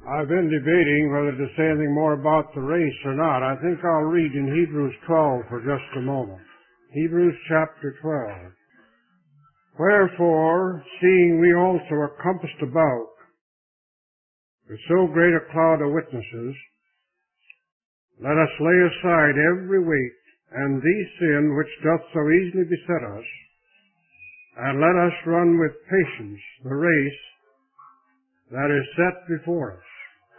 I've been debating whether to say anything more about the race or not. I think I'll read in Hebrews 12 for just a moment. Hebrews chapter 12. Wherefore, seeing we also are compassed about with so great a cloud of witnesses, let us lay aside every weight and the sin which doth so easily beset us, and let us run with patience the race that is set before us.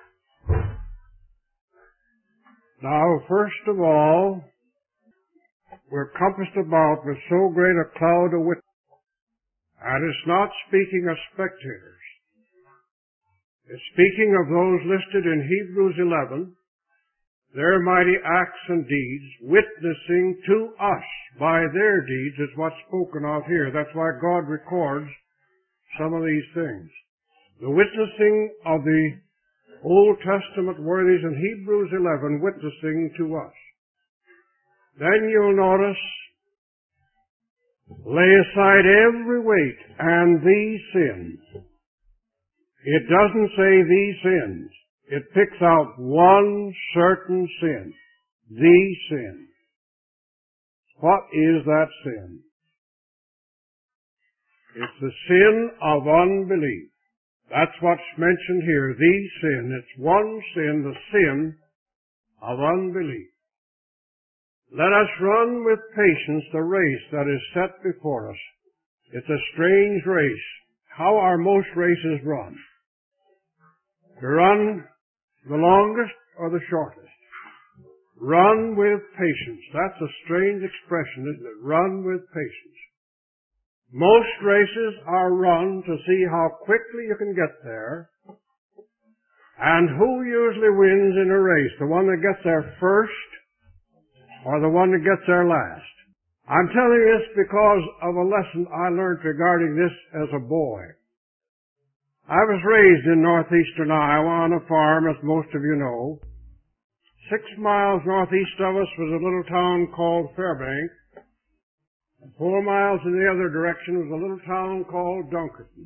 Now, first of all, we're compassed about with so great a cloud of witnesses. And it's not speaking of spectators. It's speaking of those listed in Hebrews 11, their mighty acts and deeds, witnessing to us by their deeds is what's spoken of here. That's why God records some of these things. The witnessing of the Old Testament worthies in Hebrews 11 witnessing to us. Then you'll notice, lay aside every weight and these sins. It doesn't say these sins. It picks out one certain sin. The sin. What is that sin? It's the sin of unbelief. That's what's mentioned here, the sin. It's one sin, the sin of unbelief. Let us run with patience the race that is set before us. It's a strange race. How are most races run? To run the longest or the shortest? Run with patience. That's a strange expression, isn't it? Run with patience. Most races are run to see how quickly you can get there. And who usually wins in a race? The one that gets there first or the one that gets there last? I'm telling you this because of a lesson I learned regarding this as a boy. I was raised in northeastern Iowa on a farm, as most of you know. 6 miles northeast of us was a little town called Fairbank. 4 miles in the other direction was a little town called Dunkerton.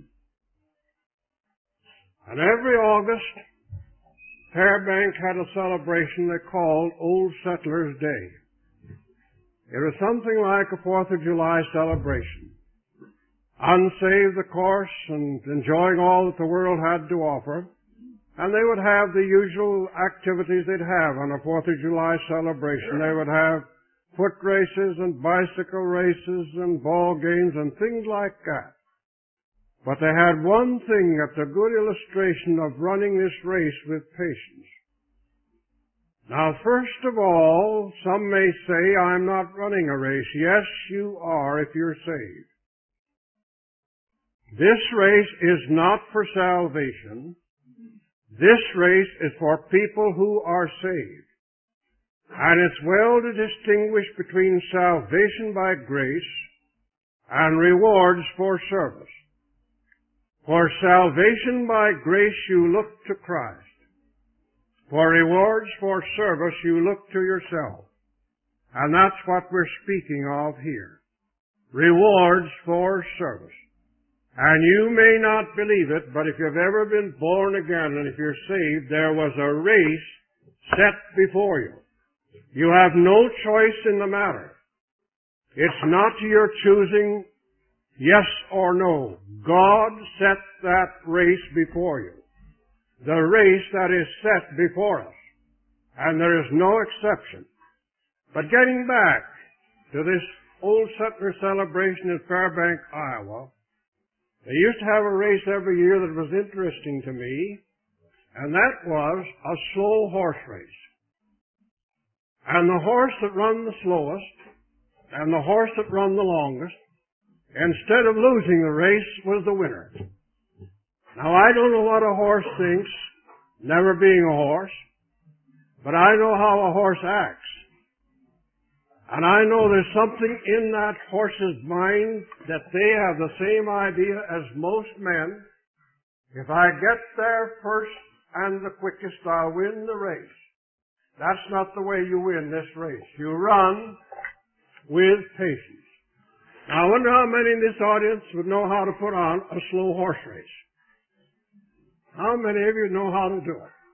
And every August, Fairbank had a celebration they called Old Settlers' Day. It was something like a 4th of July celebration. Unsaved, of course, and enjoying all that the world had to offer. And they would have the usual activities they'd have on a 4th of July celebration. They would have foot races and bicycle races and ball games and things like that. But they had one thing that's a good illustration of running this race with patience. Now, first of all, some may say, I'm not running a race. Yes, you are if you're saved. This race is not for salvation. This race is for people who are saved. And it's well to distinguish between salvation by grace and rewards for service. For salvation by grace you look to Christ. For rewards for service you look to yourself. And that's what we're speaking of here. Rewards for service. And you may not believe it, but if you've ever been born again and if you're saved, there was a race set before you. You have no choice in the matter. It's not your choosing yes or no. God set that race before you. The race that is set before us. And there is no exception. But getting back to this Old Settler celebration in Fairbank, Iowa, they used to have a race every year that was interesting to me, and that was a slow horse race. And the horse that run the slowest and the horse that run the longest, instead of losing the race, was the winner. Now, I don't know what a horse thinks, never being a horse, but I know how a horse acts. And I know there's something in that horse's mind that they have the same idea as most men. If I get there first and the quickest, I'll win the race. That's not the way you win this race. You run with patience. Now, I wonder how many in this audience would know how to put on a slow horse race. How many of you know how to do it?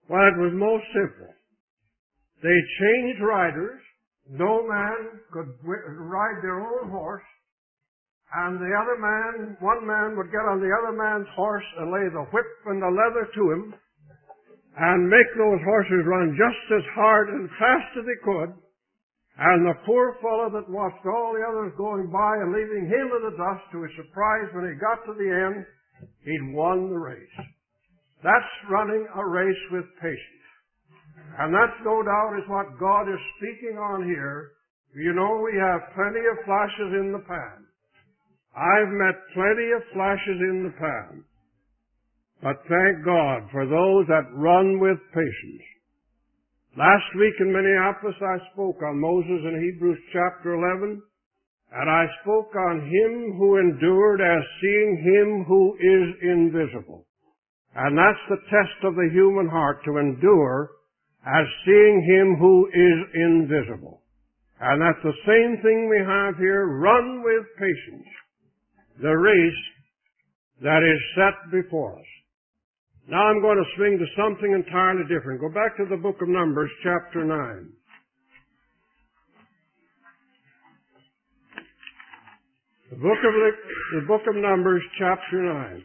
Well, it was most simple. They changed riders. No man could ride their own horse. And the other man, one man would get on the other man's horse and lay the whip and the leather to him and make those horses run just as hard and fast as they could. And the poor fellow that watched all the others going by and leaving him in the dust, to his surprise, when he got to the end, he'd won the race. That's running a race with patience. And that, no doubt, is what God is speaking on here. You know, we have plenty of flashes in the pan. I've met plenty of flashes in the pan. But thank God for those that run with patience. Last week in Minneapolis I spoke on Moses in Hebrews chapter 11, and I spoke on him who endured as seeing him who is invisible. And that's the test of the human heart, to endure as seeing him who is invisible. And that's the same thing we have here. Run with patience the race that is set before us. Now I'm going to swing to something entirely different. Go back to the book of Numbers, chapter 9. The book of Numbers, chapter 9.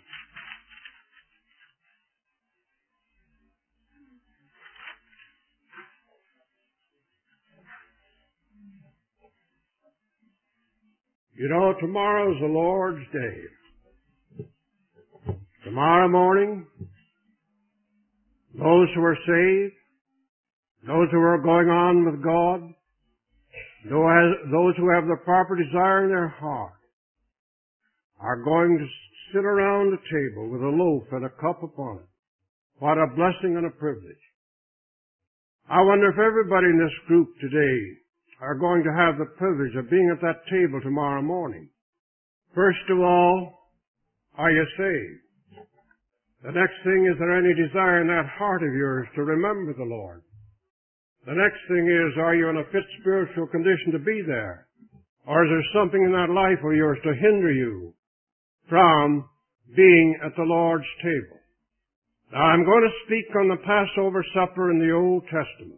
You know, tomorrow's the Lord's day. Tomorrow morning, those who are saved, those who are going on with God, those who have the proper desire in their heart, are going to sit around a table with a loaf and a cup upon it. What a blessing and a privilege. I wonder if everybody in this group today are going to have the privilege of being at that table tomorrow morning. First of all, are you saved? The next thing, is there any desire in that heart of yours to remember the Lord? The next thing is, are you in a fit spiritual condition to be there? Or is there something in that life of yours to hinder you from being at the Lord's table? Now, I'm going to speak on the Passover supper in the Old Testament.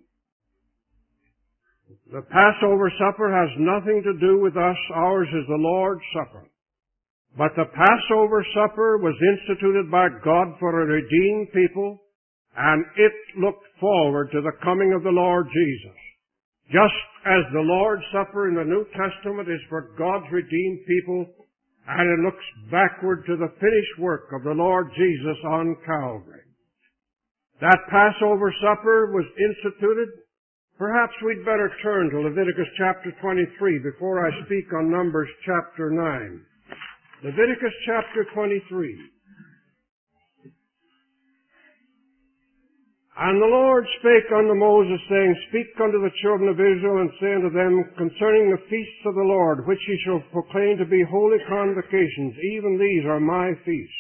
The Passover supper has nothing to do with us. Ours is the Lord's Supper. But the Passover supper was instituted by God for a redeemed people, and it looked forward to the coming of the Lord Jesus. Just as the Lord's Supper in the New Testament is for God's redeemed people, and it looks backward to the finished work of the Lord Jesus on Calvary. That Passover supper was instituted. Perhaps we'd better turn to Leviticus chapter 23 before I speak on Numbers chapter 9. Leviticus chapter 23. And the Lord spake unto Moses, saying, Speak unto the children of Israel, and say unto them concerning the feasts of the Lord, which ye shall proclaim to be holy convocations, even these are my feasts.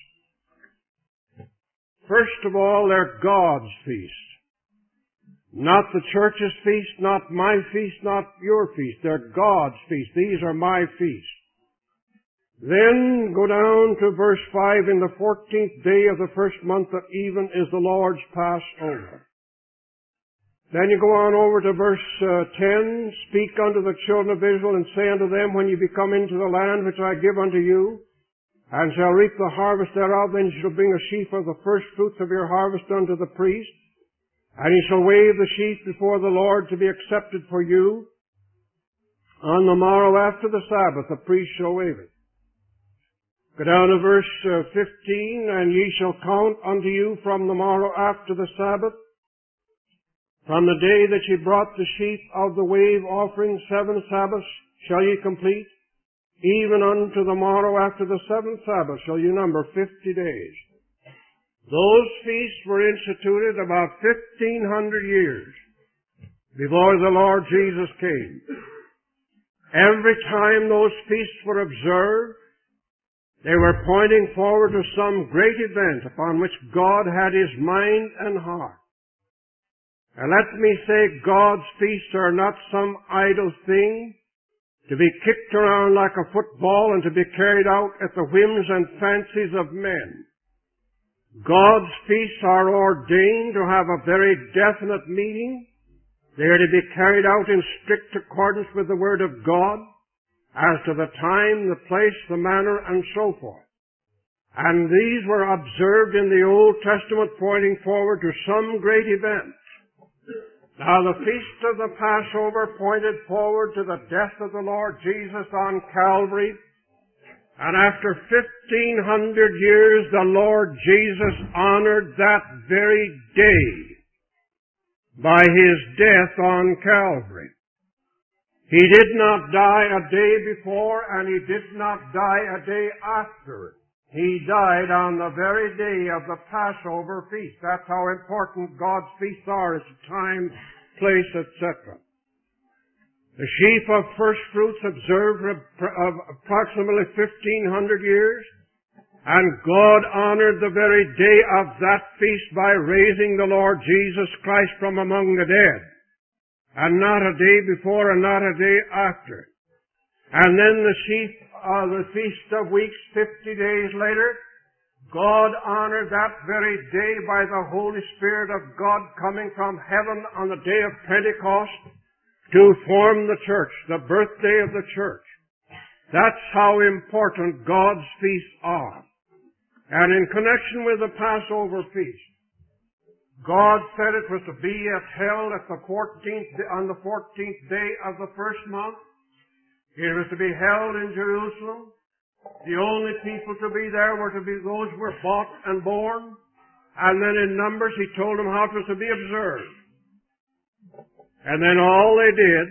First of all, they're God's feasts. Not the church's feast, not my feast, not your feast. They're God's feast. These are my feasts. Then go down to verse 5. In the 14th day of the first month of even is the Lord's Passover. Then you go on over to verse 10. Speak unto the children of Israel, and say unto them, when you be come into the land which I give unto you, and shall reap the harvest thereof, then you shall bring a sheaf of the first fruits of your harvest unto the priest. And he shall wave the sheaf before the Lord to be accepted for you. On the morrow after the Sabbath, the priest shall wave it. Go down to verse 15. And ye shall count unto you from the morrow after the Sabbath, from the day that ye brought the sheaf of the wave offering, 7 Sabbaths shall ye complete. Even unto the morrow after the 7th Sabbath shall ye number 50 days. Those feasts were instituted about 1,500 years before the Lord Jesus came. Every time those feasts were observed, they were pointing forward to some great event upon which God had His mind and heart. And let me say, God's feasts are not some idle thing to be kicked around like a football and to be carried out at the whims and fancies of men. God's feasts are ordained to have a very definite meaning. They are to be carried out in strict accordance with the Word of God as to the time, the place, the manner, and so forth. And these were observed in the Old Testament, pointing forward to some great event. Now the feast of the Passover pointed forward to the death of the Lord Jesus on Calvary. And after 1,500 years, the Lord Jesus honored that very day by His death on Calvary. He did not die a day before, and He did not die a day after it. He died on the very day of the Passover feast. That's how important God's feasts are as to time, place, etc. The sheaf of first fruits observed of approximately 1,500 years, and God honored the very day of that feast by raising the Lord Jesus Christ from among the dead, and not a day before and not a day after. And then the Feast of Weeks, 50 days later, God honored that very day by the Holy Spirit of God coming from heaven on the day of Pentecost to form the church, the birthday of the church. That's how important God's feasts are. And in connection with the Passover feast, God said it was to be held on the 14th day of the first month. It was to be held in Jerusalem. The only people to be there were to be those who were bought and born. And then in Numbers, He told them how it was to be observed. And then all they did,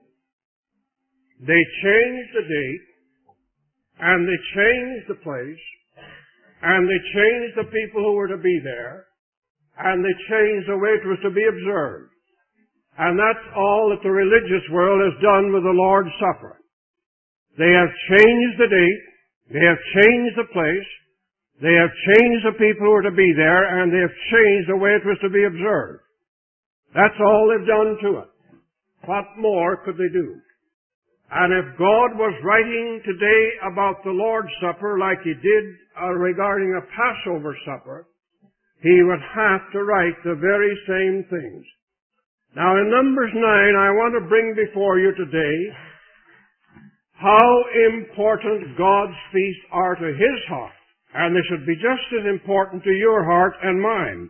they changed the date, and they changed the place, and they changed the people who were to be there, and they changed the way it was to be observed. And that's all that the religious world has done with the Lord's Supper. They have changed the date, they have changed the place, they have changed the people who were to be there, and they have changed the way it was to be observed. That's all they've done to it. What more could they do? And if God was writing today about the Lord's Supper like He did regarding a Passover supper, He would have to write the very same things. Now in Numbers 9, I want to bring before you today how important God's feasts are to His heart. And they should be just as important to your heart and mine.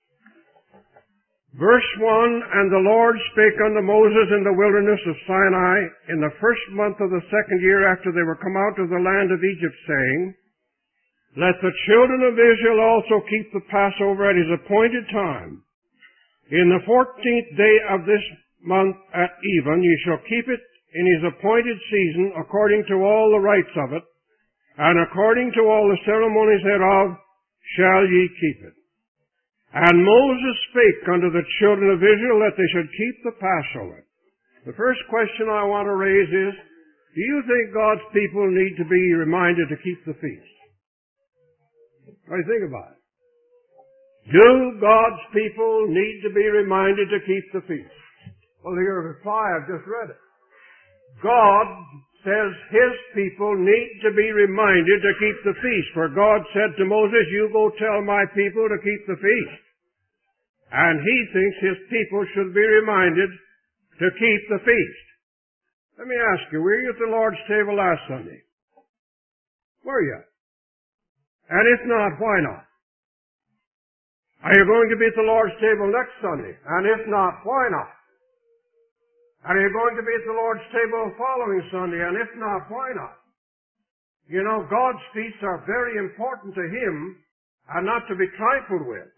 Verse 1, And the Lord spake unto Moses in the wilderness of Sinai in the first month of the second year after they were come out of the land of Egypt, saying, Let the children of Israel also keep the Passover at his appointed time. In the 14th day of this month at even, ye shall keep it in his appointed season, according to all the rites of it, and according to all the ceremonies thereof, shall ye keep it. And Moses spake unto the children of Israel that they should keep the Passover. The first question I want to raise is, do you think God's people need to be reminded to keep the feast? What do you think about it? Do God's people need to be reminded to keep the feast? Well, your reply, I've just read it. God says His people need to be reminded to keep the feast. For God said to Moses, You go tell my people to keep the feast. And He thinks His people should be reminded to keep the feast. Let me ask you, were you at the Lord's table last Sunday? Were you? And if not, why not? Are you going to be at the Lord's table next Sunday? And if not, why not? Are you going to be at the Lord's table the following Sunday? And if not, why not? You know, God's feasts are very important to Him and not to be trifled with.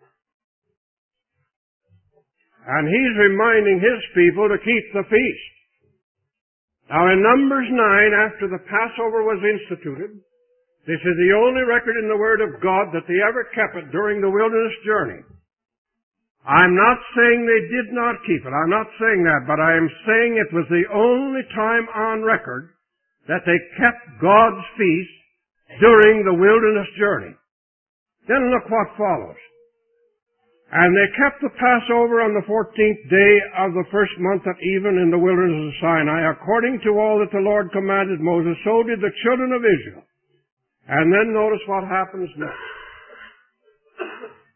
And He's reminding His people to keep the feast. Now in Numbers 9, after the Passover was instituted, this is the only record in the Word of God that they ever kept it during the wilderness journey. I'm not saying they did not keep it. I'm not saying that, but I am saying it was the only time on record that they kept God's feast during the wilderness journey. Then look what follows. And they kept the Passover on the 14th day of the first month at even in the wilderness of Sinai, according to all that the Lord commanded Moses, so did the children of Israel. And then notice what happens next.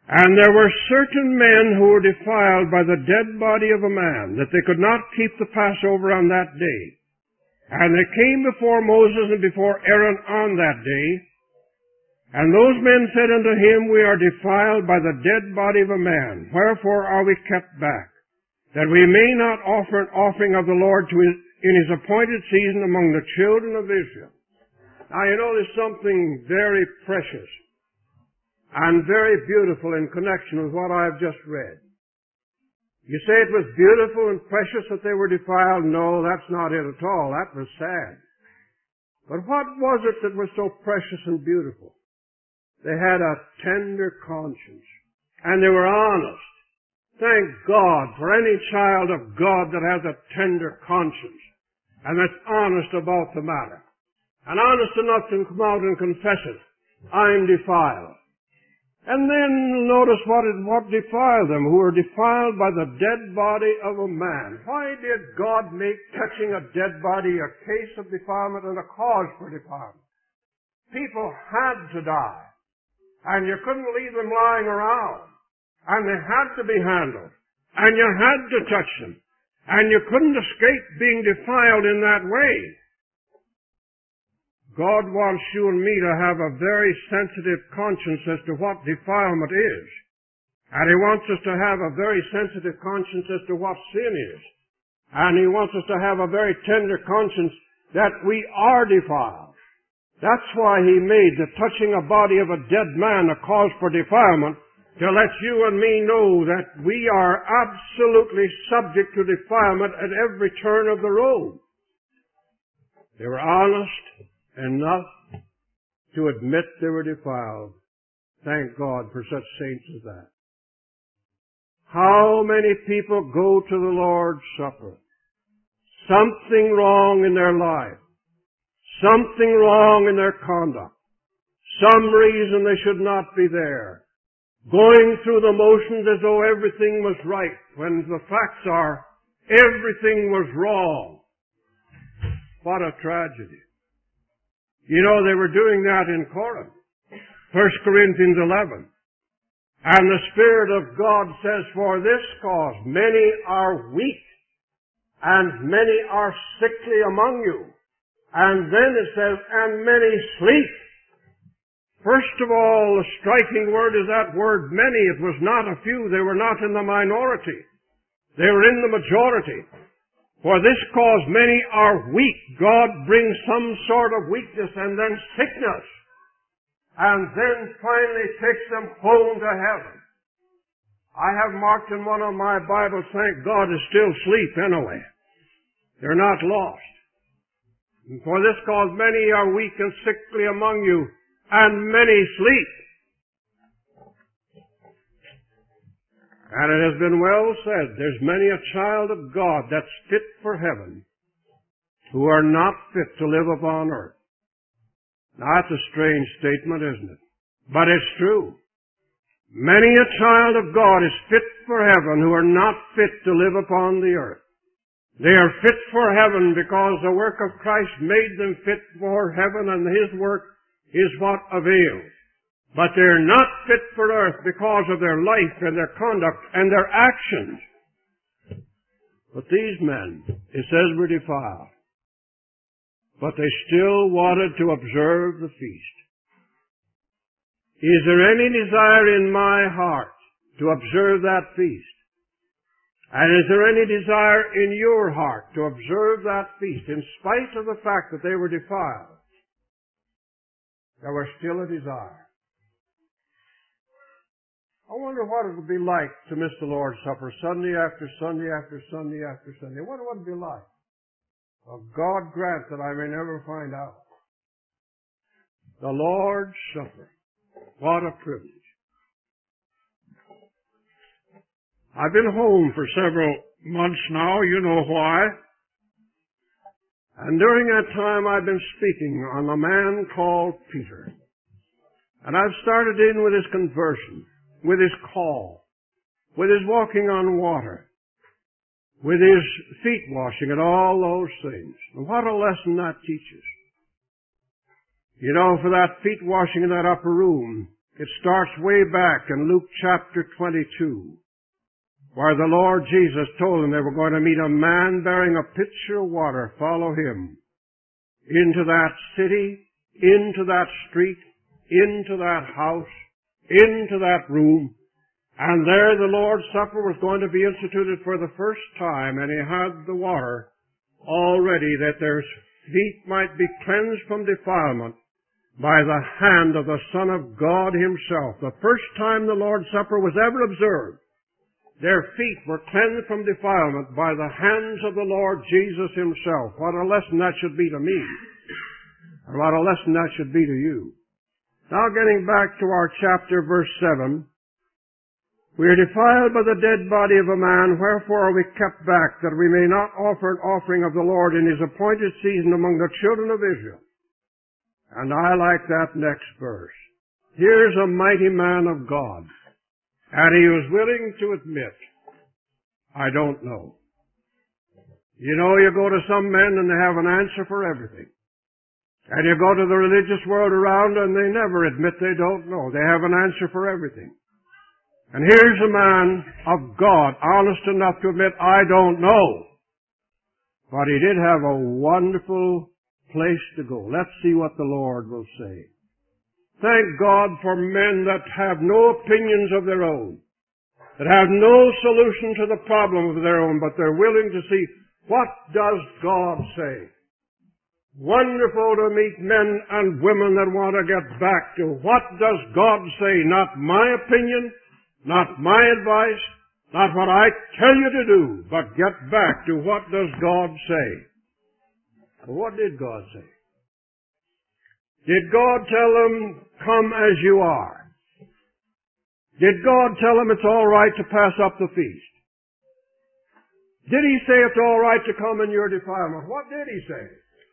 And there were certain men who were defiled by the dead body of a man, that they could not keep the Passover on that day. And they came before Moses and before Aaron on that day. And those men said unto him, We are defiled by the dead body of a man. Wherefore are we kept back? That we may not offer an offering of the Lord in his appointed season among the children of Israel. Now you know there's something very precious and very beautiful in connection with what I've just read. You say it was beautiful and precious that they were defiled? No, that's not it at all. That was sad. But what was it that was so precious and beautiful? They had a tender conscience, and they were honest. Thank God for any child of God that has a tender conscience, and that's honest about the matter. And honest enough to come out and confess it. I'm defiled. And then notice what defiled them, who were defiled by the dead body of a man. Why did God make touching a dead body a case of defilement and a cause for defilement? People had to die, and you couldn't leave them lying around, and they had to be handled, and you had to touch them, and you couldn't escape being defiled in that way. God wants you and me to have a very sensitive conscience as to what defilement is. And He wants us to have a very sensitive conscience as to what sin is. And He wants us to have a very tender conscience that we are defiled. That's why He made the touching a body of a dead man a cause for defilement, to let you and me know that we are absolutely subject to defilement at every turn of the road. They were honest enough to admit they were defiled. Thank God for such saints as that. How many people go to the Lord's Supper? Something wrong in their life. Something wrong in their conduct. Some reason they should not be there. Going through the motions as though everything was right, when the facts are everything was wrong. What a tragedy. You know, they were doing that in Corinth. 1 Corinthians 11. And the Spirit of God says, For this cause many are weak, and many are sickly among you. And then it says, and many sleep. First of all, the striking word is that word many. It was not a few. They were not in the minority. They were in the majority. For this cause many are weak. God brings some sort of weakness and then sickness. And then finally takes them home to heaven. I have marked in one of my Bibles, thank God, is still asleep anyway. They're not lost. And for this cause many are weak and sickly among you, and many sleep. And it has been well said, there's many a child of God that's fit for heaven, who are not fit to live upon earth. Now that's a strange statement, isn't it? But it's true. Many a child of God is fit for heaven, who are not fit to live upon the earth. They are fit for heaven because the work of Christ made them fit for heaven, and His work is what avails. But they're not fit for earth because of their life and their conduct and their actions. But these men, it says, were defiled. But they still wanted to observe the feast. Is there any desire in my heart to observe that feast? And is there any desire in your heart to observe that feast in spite of the fact that they were defiled? There was still a desire. I wonder what it would be like to miss the Lord's Supper Sunday after Sunday after Sunday after Sunday. I wonder what it would be like. Well, God grant that I may never find out. The Lord's Supper. What a privilege. I've been home for several months now. You know why. And during that time I've been speaking on a man called Peter. And I've started in with his conversion, with his call, with his walking on water, with his feet washing and all those things. And what a lesson that teaches. You know, for that feet washing in that upper room, It starts way back in Luke chapter 22, where the Lord Jesus told them they were going to meet a man bearing a pitcher of water. Follow him into that city, into that street, into that house, into that room. And there the Lord's Supper was going to be instituted for the first time, and he had the water already that their feet might be cleansed from defilement by the hand of the Son of God himself. The first time the Lord's Supper was ever observed, their feet were cleansed from defilement by the hands of the Lord Jesus himself. What a lesson that should be to me. And what a lesson that should be to you. Now getting back to our chapter, verse 7. We are defiled by the dead body of a man, wherefore are we kept back, that we may not offer an offering of the Lord in his appointed season among the children of Israel. And I like that next verse. Here's a mighty man of God. And he was willing to admit, I don't know. You know, you go to some men and they have an answer for everything. And you go to the religious world around and they never admit they don't know. They have an answer for everything. And here's a man of God, honest enough to admit, I don't know. But he did have a wonderful place to go. Let's see what the Lord will say. Thank God for men that have no opinions of their own, that have no solution to the problem of their own, but they're willing to see, what does God say? Wonderful to meet men and women that want to get back to what does God say, not my opinion, not my advice, not what I tell you to do, but get back to what does God say. Well, what did God say? Did God tell them, come as you are? Did God tell them it's all right to pass up the feast? Did he say it's all right to come in your defilement? What did he say?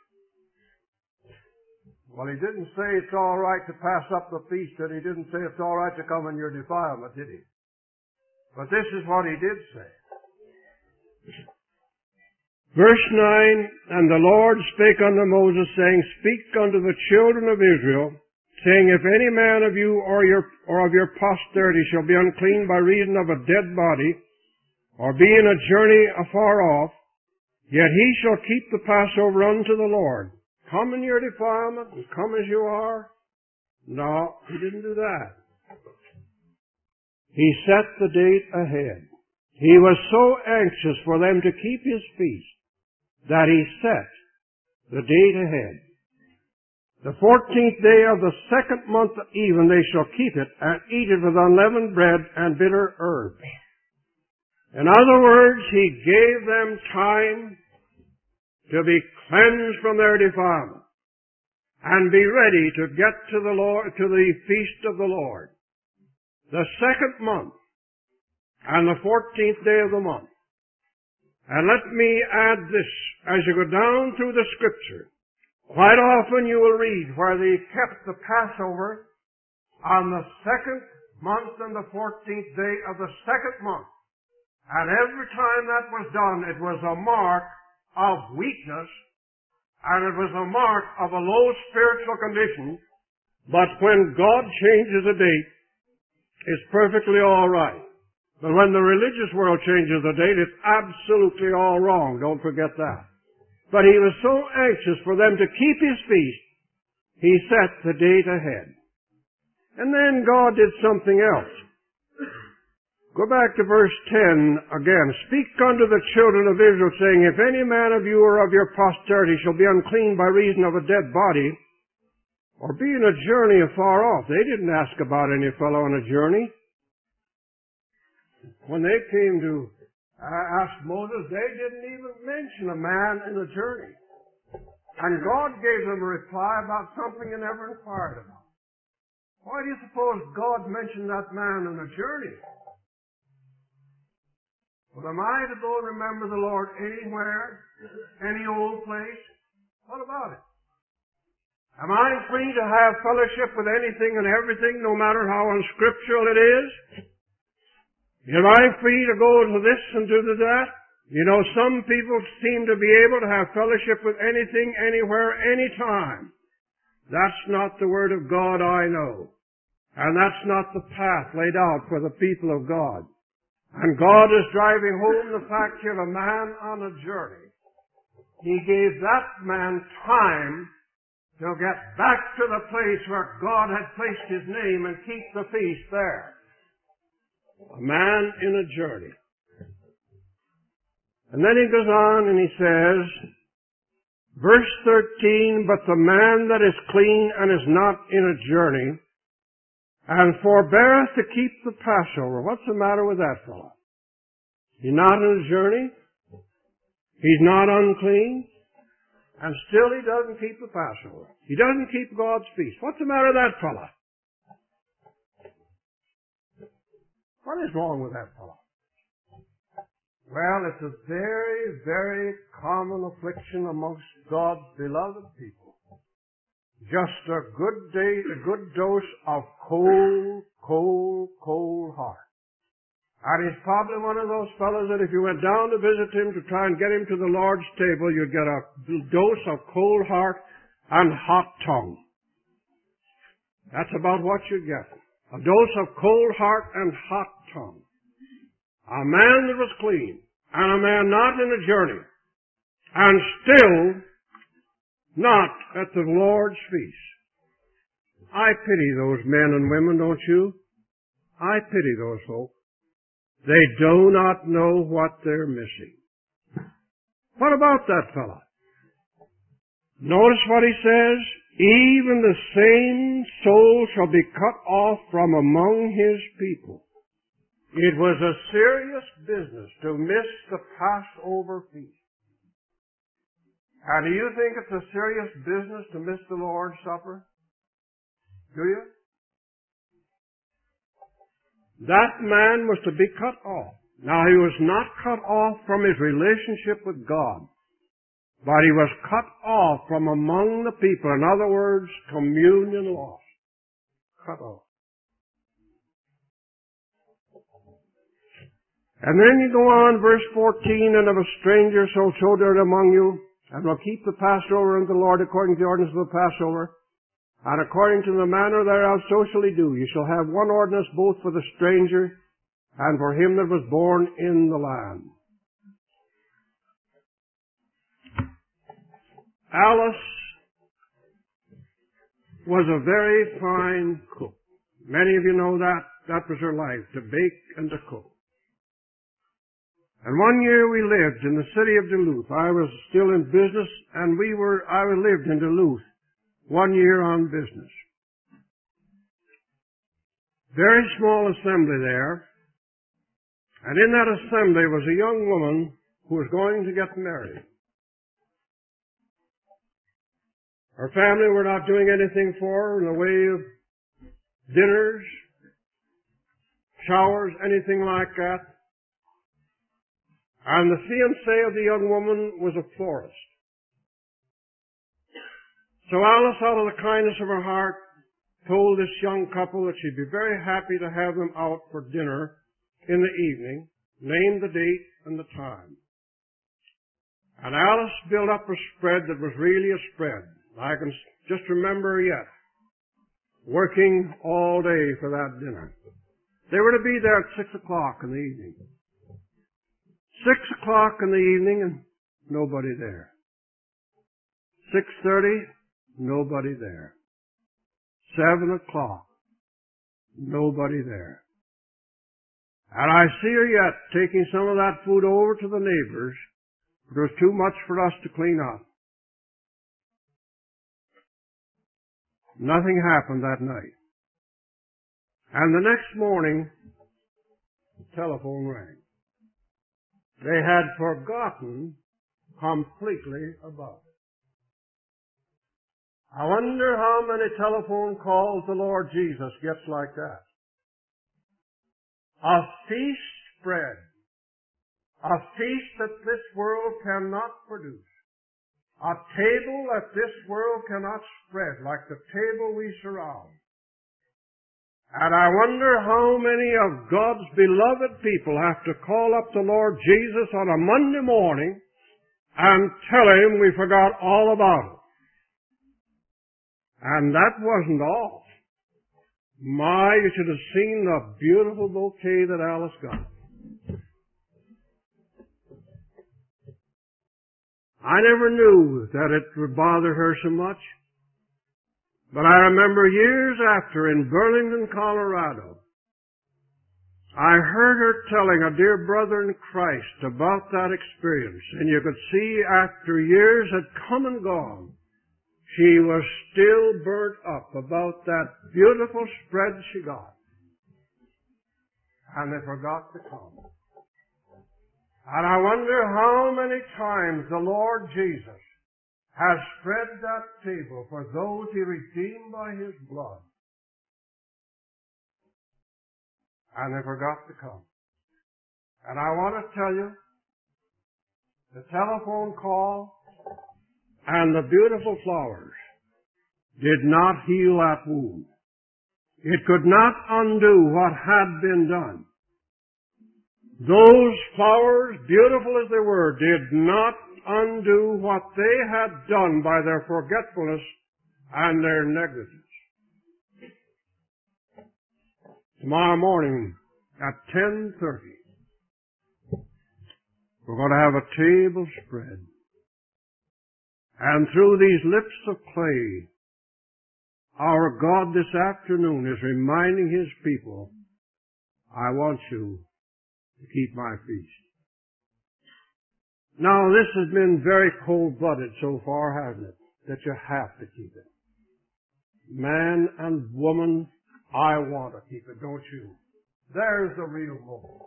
Well, he didn't say it's all right to pass up the feast, and he didn't say it's all right to come in your defilement, did he? But this is what he did say. Verse 9, And the Lord spake unto Moses, saying, Speak unto the children of Israel, saying, If any man of you or of your posterity shall be unclean by reason of a dead body, or be in a journey afar off, yet he shall keep the Passover unto the Lord. Come in your defilement, and come as you are. No, he didn't do that. He set the date ahead. He was so anxious for them to keep his feast that he set the date ahead. The 14th day of the second month at even they shall keep it, and eat it with unleavened bread and bitter herbs. In other words, he gave them time to be cleansed from their defilement and be ready to get to the Lord, to the feast of the Lord. The second month and the 14th day of the month. And let me add this, as you go down through the Scripture, quite often you will read where they kept the Passover on the second month and the 14th day of the second month. And every time that was done, it was a mark of weakness, and it was a mark of a low spiritual condition. But when God changes a date, it's perfectly all right. But when the religious world changes the date, it's absolutely all wrong. Don't forget that. But he was so anxious for them to keep his feast, he set the date ahead. And then God did something else. Go back to verse 10 again. Speak unto the children of Israel, saying, If any man of you or of your posterity shall be unclean by reason of a dead body, or be in a journey afar off. They didn't ask about any fellow on a journey. When they came to ask Moses, they didn't even mention a man in a journey. And God gave them a reply about something they never inquired about. Why do you suppose God mentioned that man in a journey? Well, am I to go and remember the Lord anywhere, any old place? What about it? Am I free to have fellowship with anything and everything, no matter how unscriptural it is? Am I free to go to this and to that? You know, some people seem to be able to have fellowship with anything, anywhere, anytime. That's not the Word of God, I know. And that's not the path laid out for the people of God. And God is driving home the fact here of a man on a journey. He gave that man time to get back to the place where God had placed His name and keep the feast there. A man in a journey. And then he goes on and he says, verse 13, but the man that is clean and is not in a journey, and forbeareth to keep the Passover. What's the matter with that fellow? He's not in a journey. He's not unclean. And still he doesn't keep the Passover. He doesn't keep God's feast. What's the matter with that fellow? What is wrong with that fellow? Well, it's a very, very common affliction amongst God's beloved people. Just a good dose of cold heart. And he's probably one of those fellows that if you went down to visit him to try and get him to the Lord's table, you'd get a dose of cold heart and hot tongue. That's about what you'd get. A dose of cold heart and hot tongue. A man that was clean, and a man not in a journey, and still not at the Lord's feast. I pity those men and women, don't you? I pity those folk. They do not know what they're missing. What about that fellow? Notice what he says. Even the same soul shall be cut off from among his people. It was a serious business to miss the Passover feast. And do you think it's a serious business to miss the Lord's Supper? Do you? That man was to be cut off. Now, he was not cut off from his relationship with God, but he was cut off from among the people. In other words, communion lost. Cut off. And then you go on, verse 14, and if a stranger shall sojourn among you, and will keep the Passover unto the Lord according to the ordinance of the Passover, and according to the manner thereof so shall he do. You shall have one ordinance both for the stranger and for him that was born in the land. Alice was a very fine cook. Many of you know that. That was her life, to bake and to cook. And one year we lived in the city of Duluth. I was still in business, and I lived in Duluth 1 year on business. Very small assembly there. And in that assembly was a young woman who was going to get married. Her family were not doing anything for her in the way of dinners, showers, anything like that. And the fiancé of the young woman was a florist. So Alice, out of the kindness of her heart, told this young couple that she'd be very happy to have them out for dinner in the evening, named the date and the time. And Alice built up a spread that was really a spread. I can just remember yet, working all day for that dinner. They were to be there at 6 o'clock in the evening. 6 o'clock in the evening and nobody there. 6:30, nobody there. 7 o'clock, nobody there. And I see her yet taking some of that food over to the neighbors. It was too much for us to clean up. Nothing happened that night. And the next morning, the telephone rang. They had forgotten completely about it. I wonder how many telephone calls the Lord Jesus gets like that. A feast spread. A feast that this world cannot produce. A table that this world cannot spread, like the table we surround. And I wonder how many of God's beloved people have to call up the Lord Jesus on a Monday morning and tell Him we forgot all about it. And that wasn't all. My, you should have seen the beautiful bouquet that Alice got. I never knew that it would bother her so much. But I remember years after in Burlington, Colorado, I heard her telling a dear brother in Christ about that experience. And you could see after years had come and gone, she was still burnt up about that beautiful spread she got. And they forgot to come. And I wonder how many times the Lord Jesus has spread that table for those He redeemed by His blood. And they forgot to come. And I want to tell you, the telephone call and the beautiful flowers did not heal that wound. It could not undo what had been done. Those flowers, beautiful as they were, did not undo what they had done by their forgetfulness and their negligence. Tomorrow morning at 10:30, we're going to have a table spread. And through these lips of clay, our God this afternoon is reminding His people, I want you to keep my feast. Now, this has been very cold-blooded so far, hasn't it? That you have to keep it. Man and woman, I want to keep it, don't you? There's the real moment.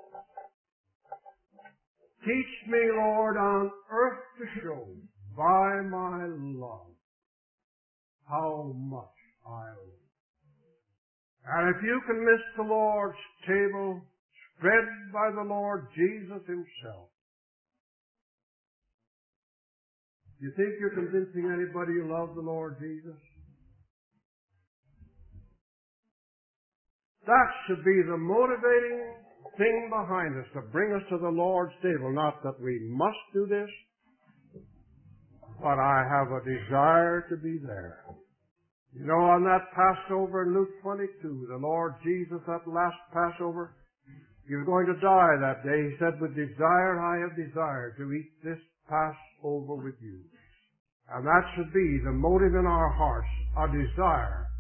Teach me, Lord, on earth to show by my love how much I owe. And if you can miss the Lord's table spread by the Lord Jesus Himself, do you think you're convincing anybody you love the Lord Jesus? That should be the motivating thing behind us, to bring us to the Lord's table. Not that we must do this, but I have a desire to be there. You know, on that Passover in Luke 22, the Lord Jesus, that last Passover, He was going to die that day. He said, with desire I have desired to eat this Passover with you. And that should be the motive in our hearts, a desire